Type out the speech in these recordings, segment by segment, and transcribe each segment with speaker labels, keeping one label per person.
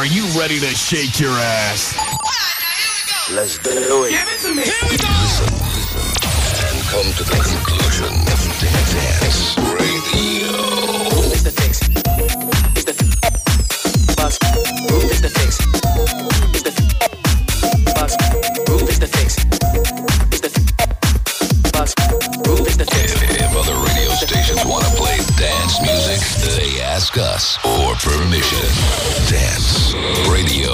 Speaker 1: Are you ready to shake your ass?
Speaker 2: Let's do it.
Speaker 1: Give it to me. Here we go.
Speaker 2: Listen, and come to the conclusion of Dance Radio.
Speaker 3: Who is the fix? Is the bus? Who is the fix? Is the bus? Who is the fix? Is the bus? Who is the fix?
Speaker 2: If other radio stations want to play dance music, they ask us for permission. Dance Radio.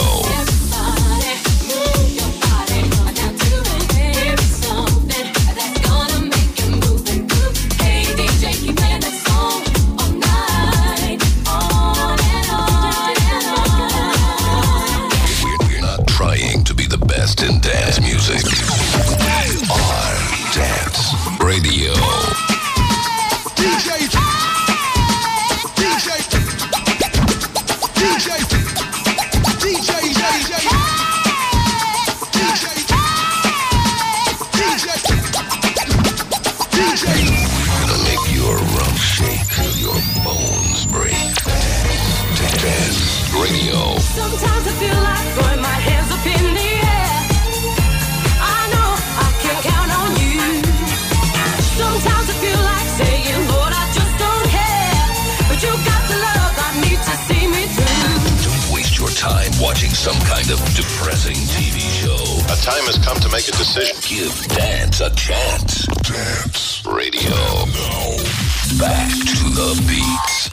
Speaker 2: In dance music. We are Dance Radio.
Speaker 4: DJ.
Speaker 2: Gonna make your rump shake till your bones break. Dance Radio.
Speaker 5: Sometimes I feel like throwing my hands up in the air. I know I can count on you. Sometimes I feel like saying, Lord, I just don't care. But you got the love I need to see me through.
Speaker 2: Don't waste your time watching some kind of depressing TV show.
Speaker 6: A time has come to make a decision.
Speaker 2: Give dance a chance. Dance Radio. Now, back to the beats.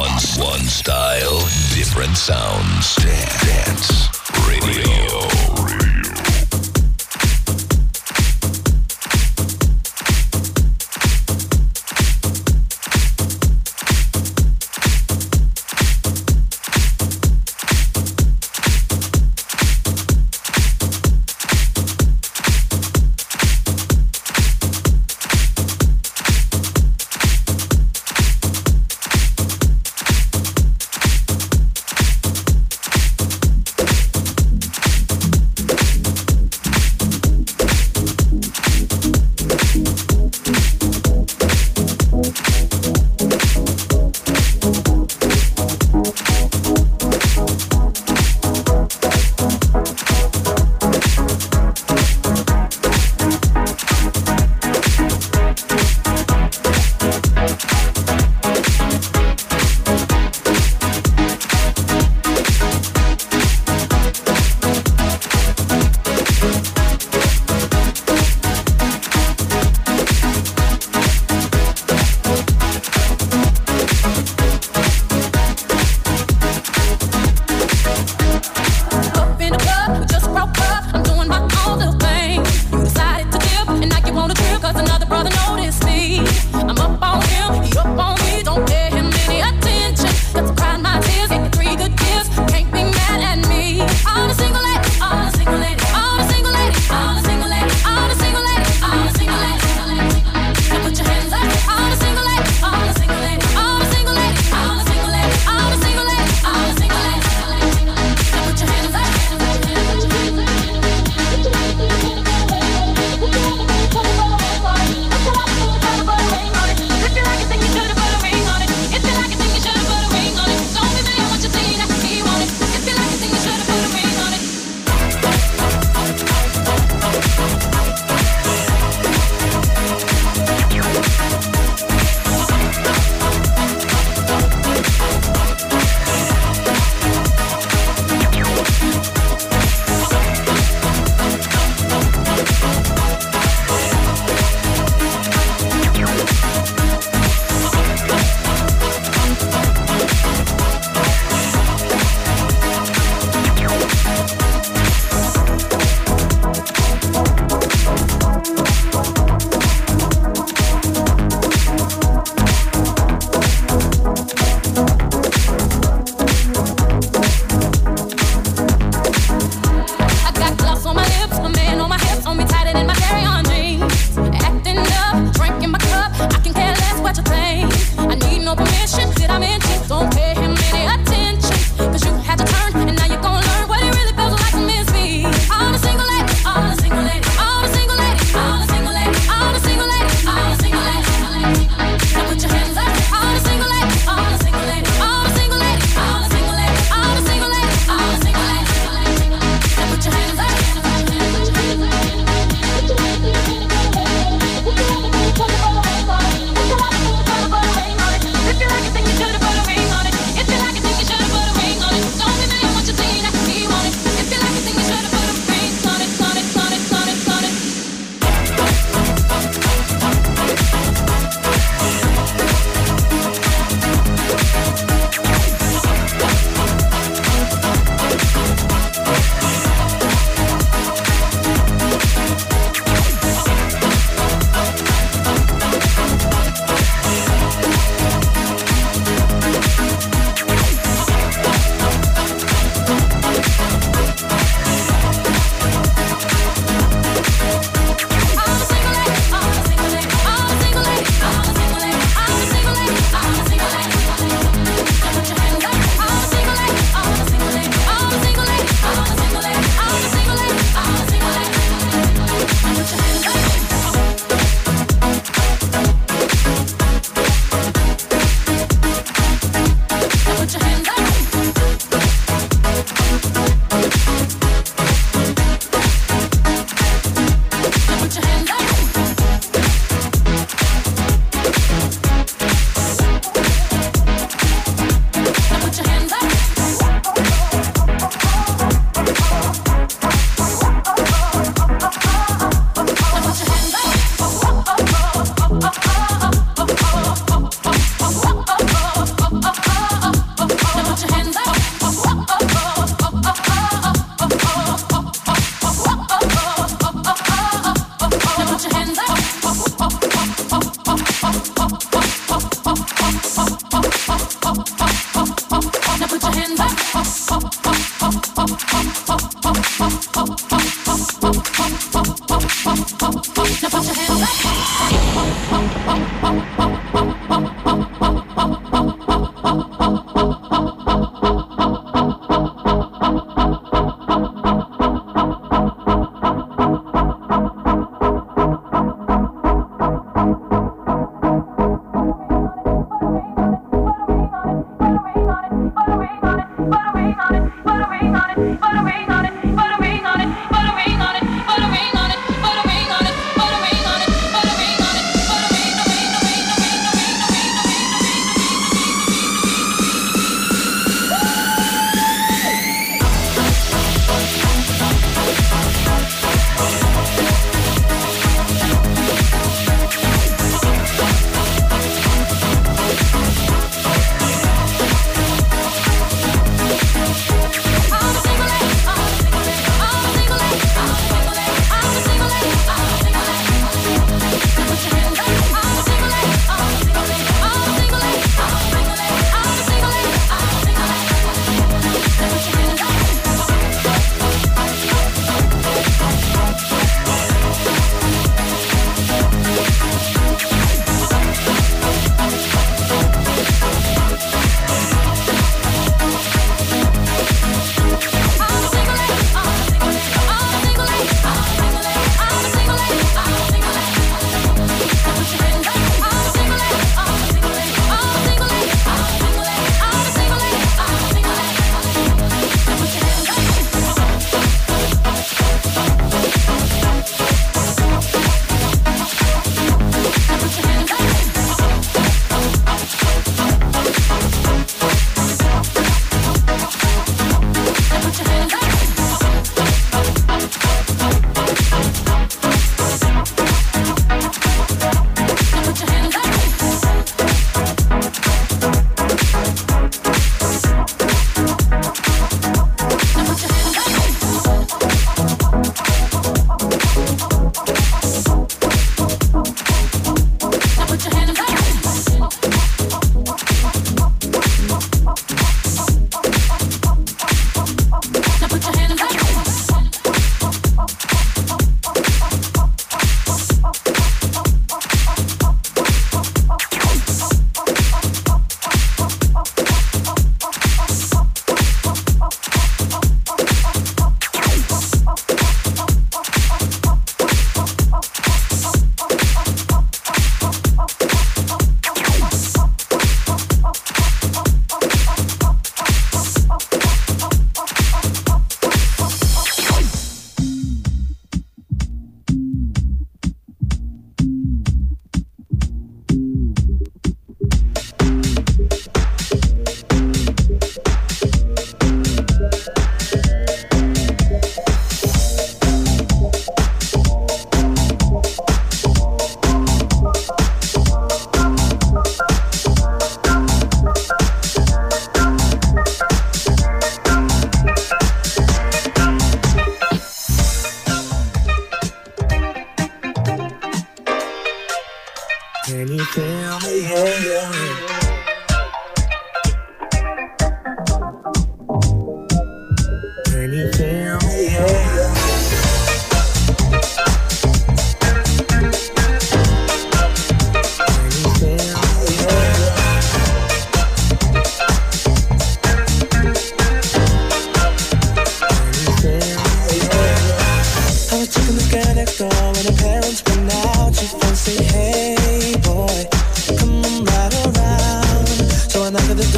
Speaker 2: One style, different sounds. Dance Radio.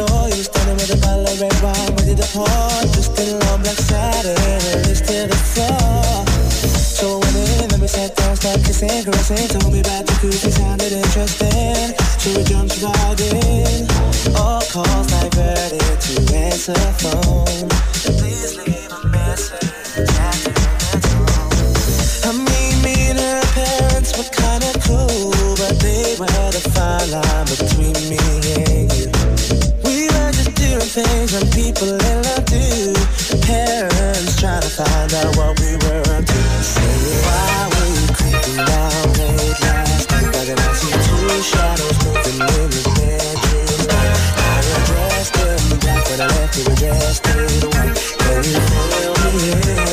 Speaker 4: door, you were standing with a bottle of red wine, ready to pour. Twisted long black satin, released to the floor. So I went in, then we sat down, started kissing, caressing. Told me about the jacuzzi, sounded interesting. So we jumped right in. All calls diverted to answer phone. Please leave a message after the tone. I mean, me and her parents were kinda cool, but they were the fine line between me and you. We were just doing things and people in love do. Parents trying to find out what we were up to. Say, why were you creeping down late last night? But then I see two shadows moving in the bedroom light. Now you're dressed in black, when I left you were dressed in white. Can you feel me?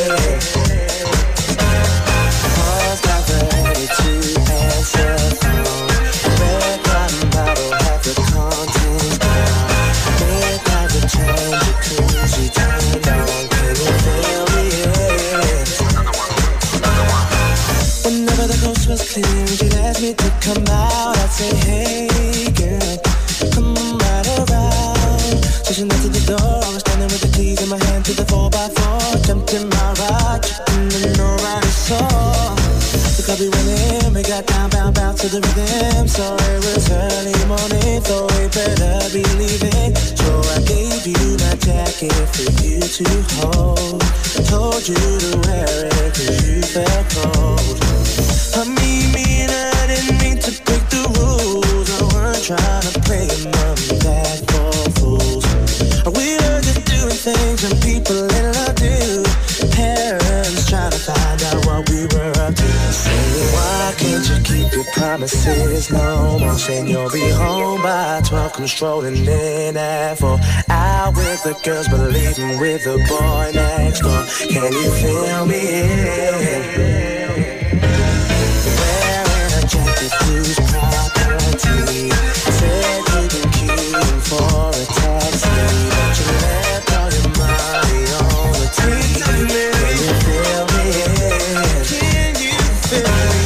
Speaker 4: Calls got ready to answer phone. Red cotton bottle had the contents down. Midnight return, jacuzzi turned on. Can you feel me? Whenever the coast was clear, you'd ask me to come out. I'd say, hey girl, come right around. So she knocked at the door, I was standing with the keys in my hand to the 4x4. Jumped in my ride, chicken and nobody saw. The club we went in, we got down, bound to the rhythm. So it was early morning, so we better be leaving. So I gave you my jacket for you to hold. Told you to wear it cause you felt cold. I mean, me and I didn't mean to break the rules. I weren't trying to play mom and dad for fools. We were just doing things and people in love do. Parents trying to find out what we were up to. Say, why can't you keep your promises no more? Saying you'll be home by 12, come strolling in at 4. Out with the girls, but leaving with the boy next door. Can you feel me? Wearing a jacket, whose property? Said you can queue in for a taxi, but you left all your money on the TV. Can you feel me? Can you feel me?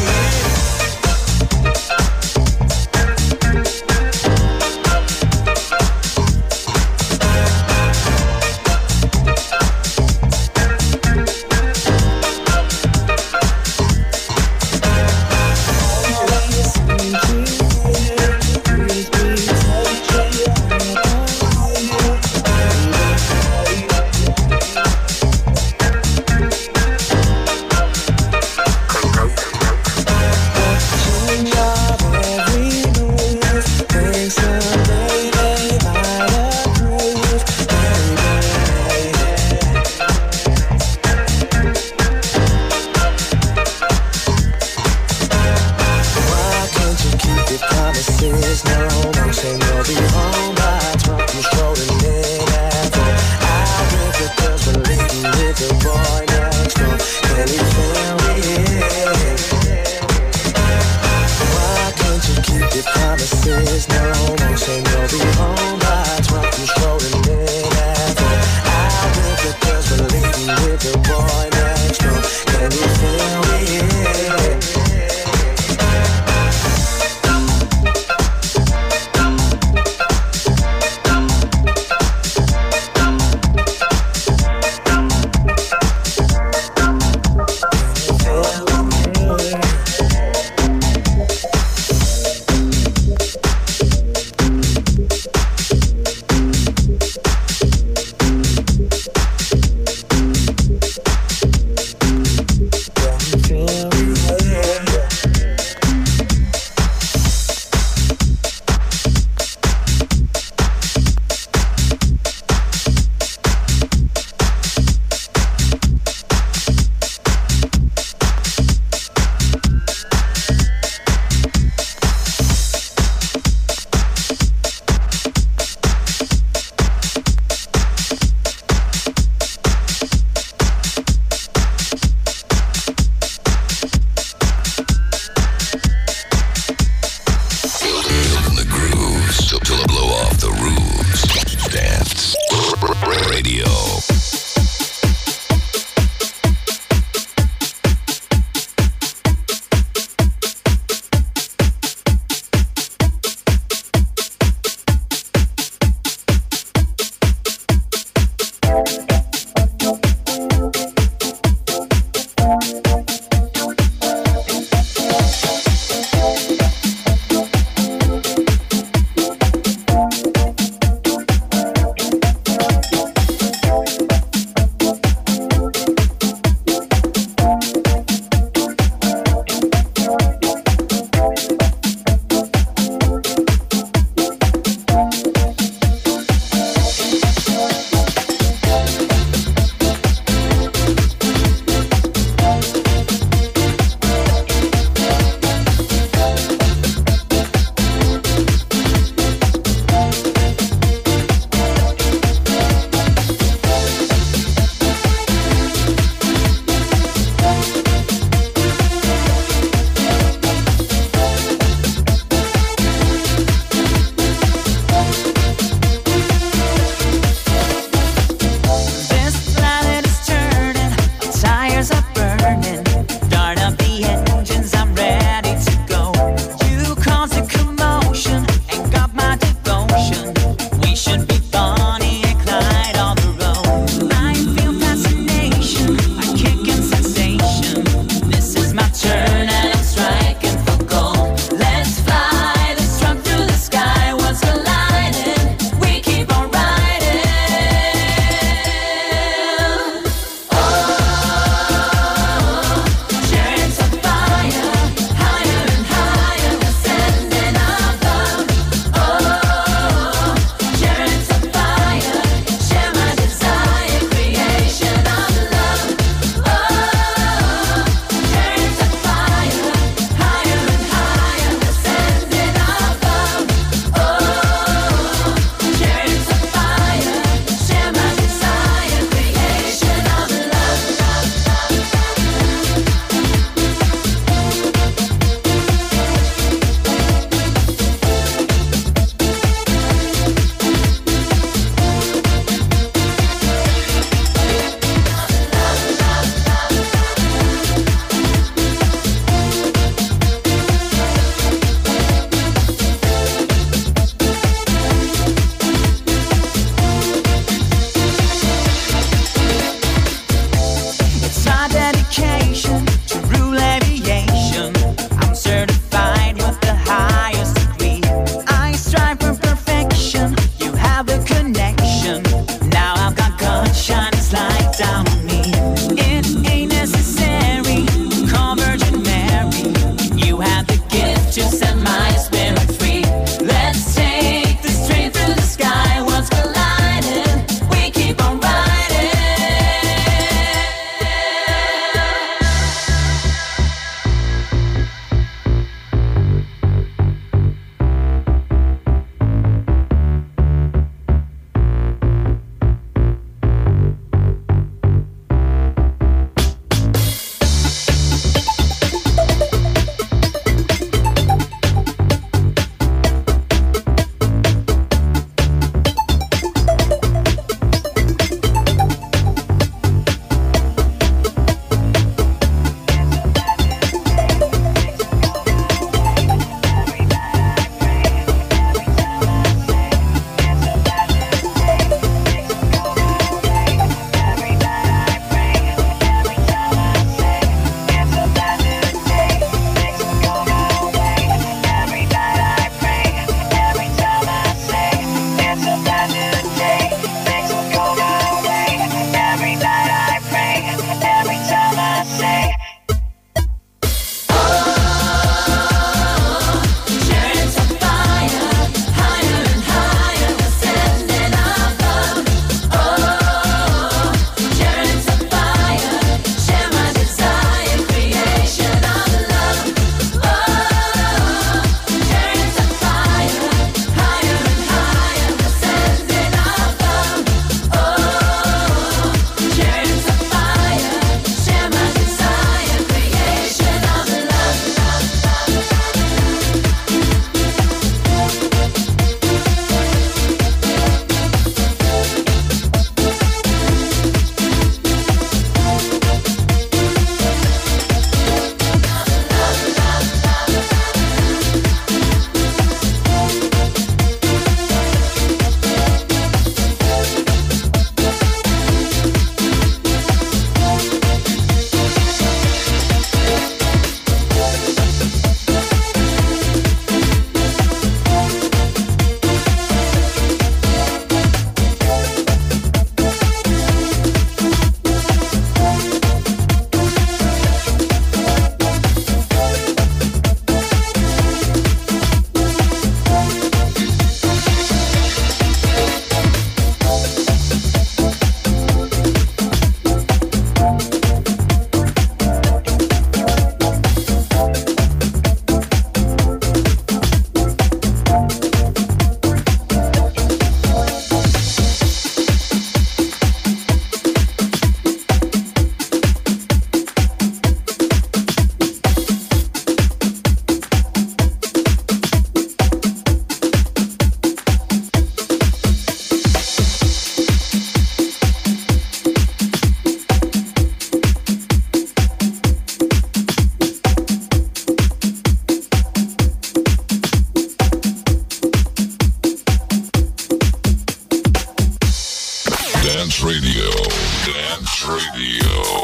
Speaker 2: Dance Radio. Dance Radio.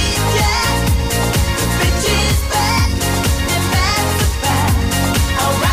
Speaker 5: Alright.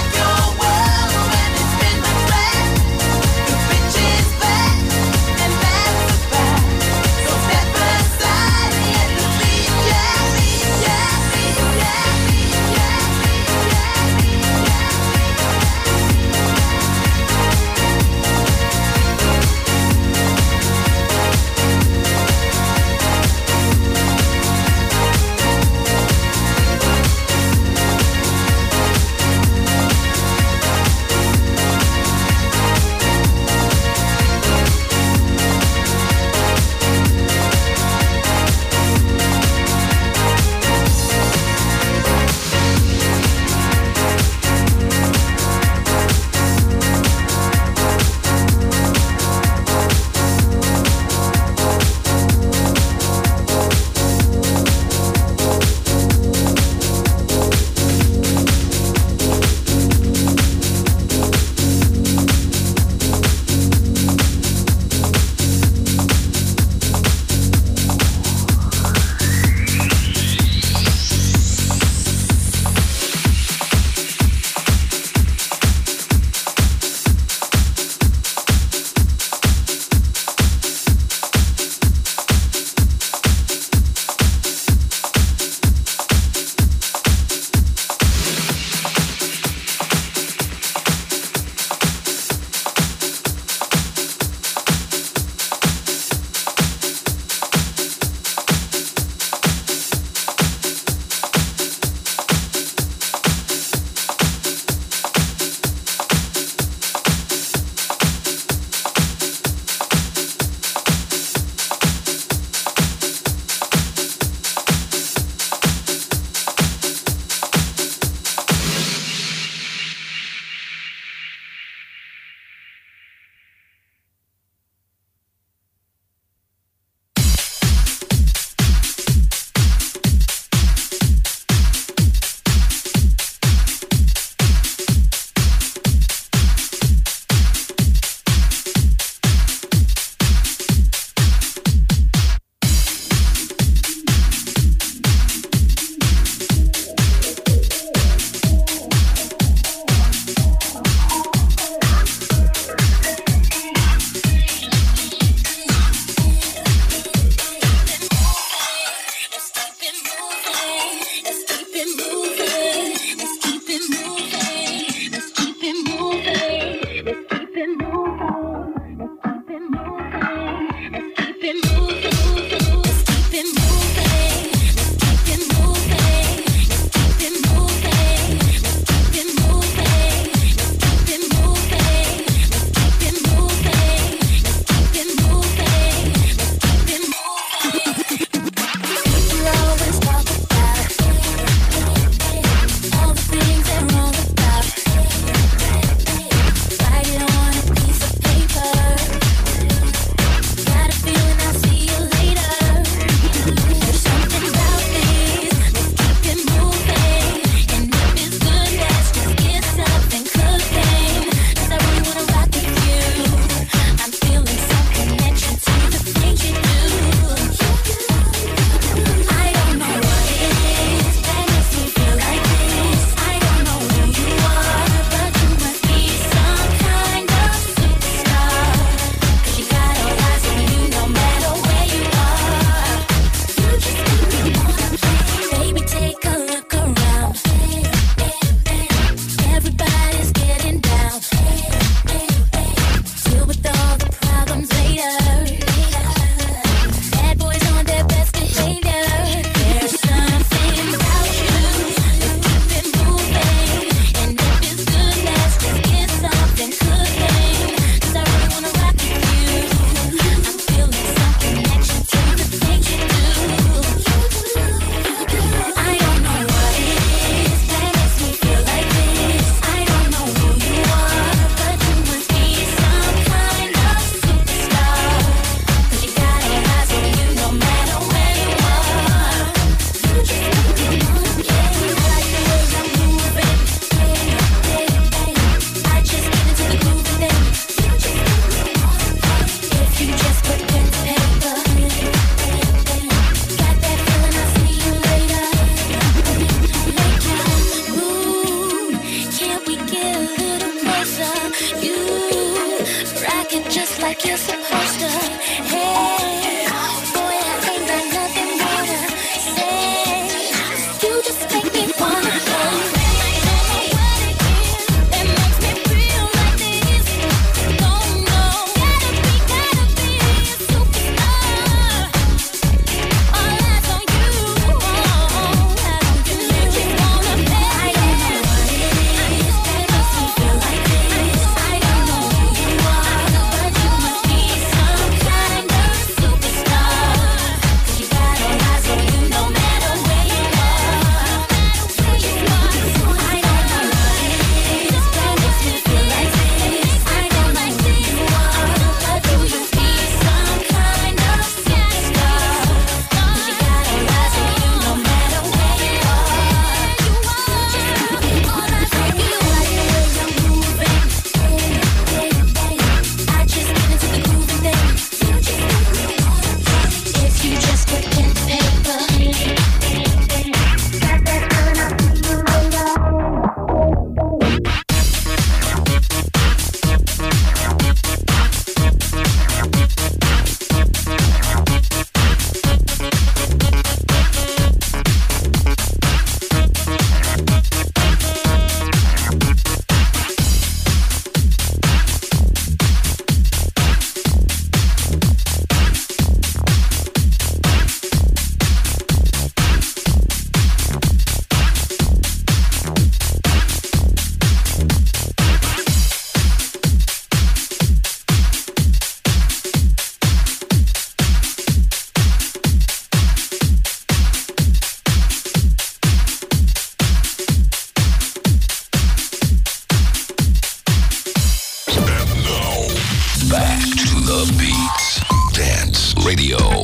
Speaker 2: Radio.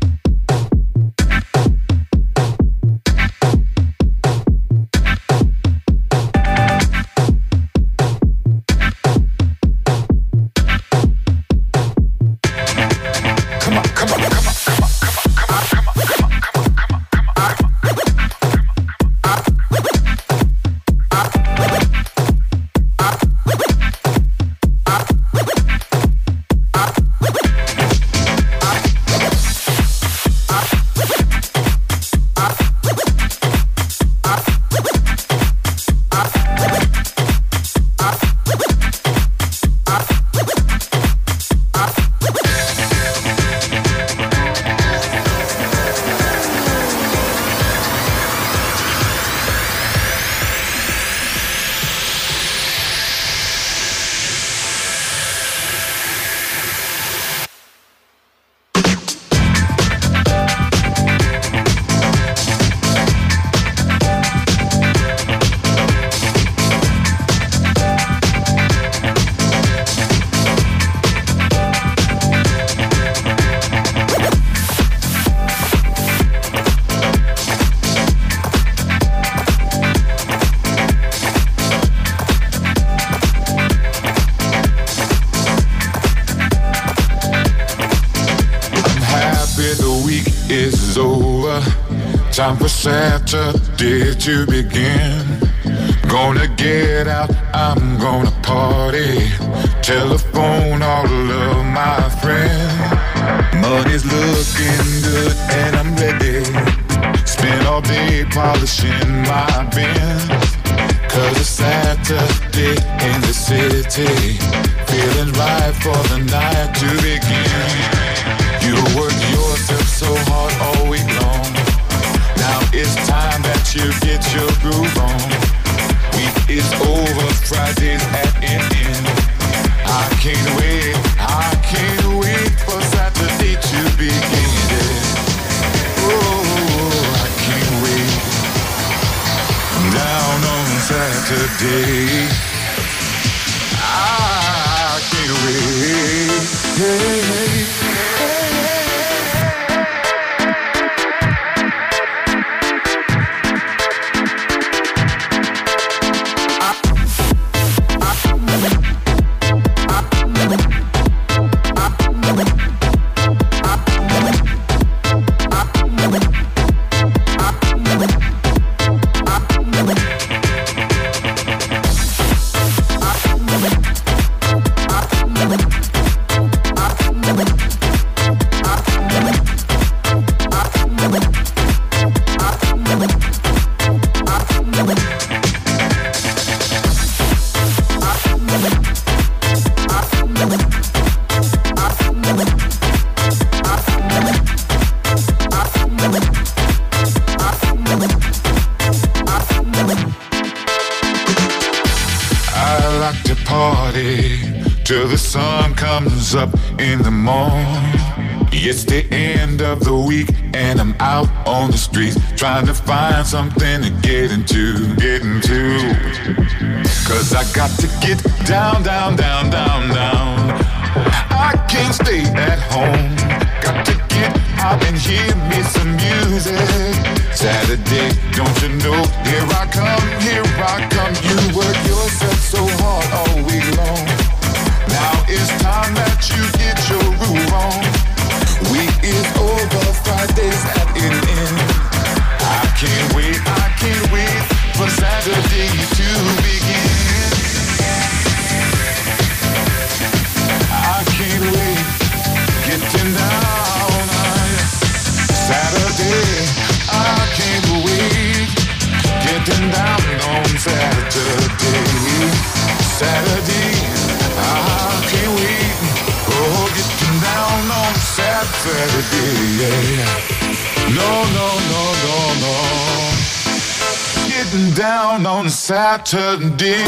Speaker 7: Time for Saturday to begin. Gonna get out, I'm gonna party. Telephone all of my friends. Money's looking good and I'm ready. Spend all day polishing my Benz. Cause it's Saturday in the city. Feeling right for the night to begin. You work yourself so hard all week long. Now it's time that you get your groove on. Week is over, Friday's at an end. I can't wait for Saturday to begin. Oh, I can't wait. Down on Saturday, I can't wait. Hey, hey, hey. Till the sun comes up in the morning. It's the end of the week and I'm out on the streets trying to find something to get into. Cause I got to get down, down, down, down, down. I can't stay at home. Got to get out and hear me some music. Saturday, don't you know, here I come. You work yourself so hard all week long. Now it's time that you get your groove on. Week is over, Friday's at an end. I can't wait for Saturday to begin. I can't wait, getting down on Saturday. I can't wait, getting down on Saturday. I can't wait, oh, getting down on Saturday, yeah. No, getting down on Saturday.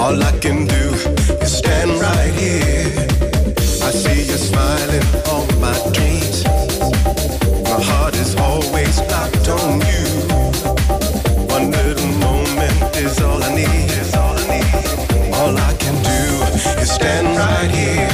Speaker 8: All I can do is stand right here. I see you smiling on my dreams. My heart is always locked on you. One little moment is all I need. All I can do is stand right here.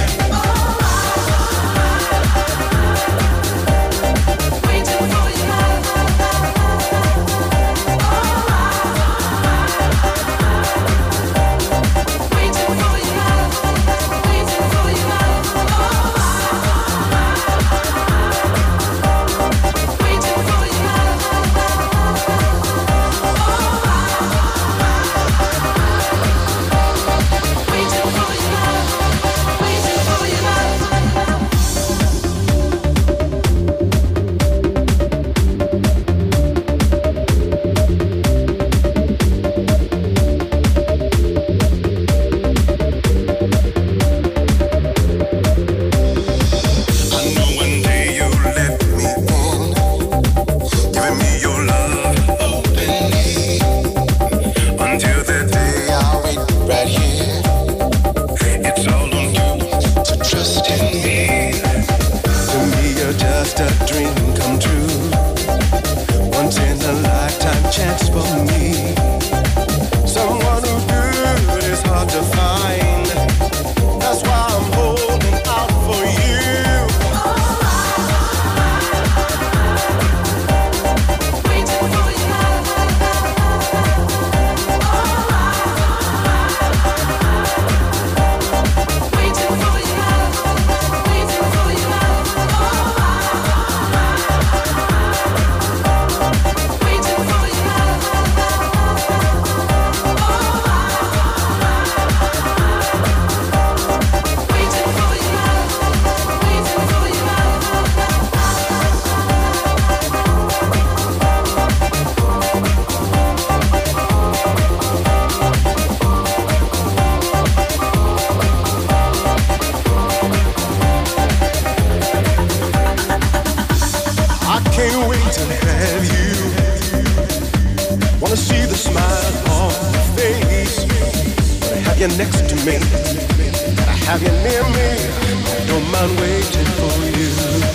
Speaker 8: Can't wait to have you. Wanna see the smile on your face. Wanna have you next to me. Gotta have you near me. Don't mind waiting for you.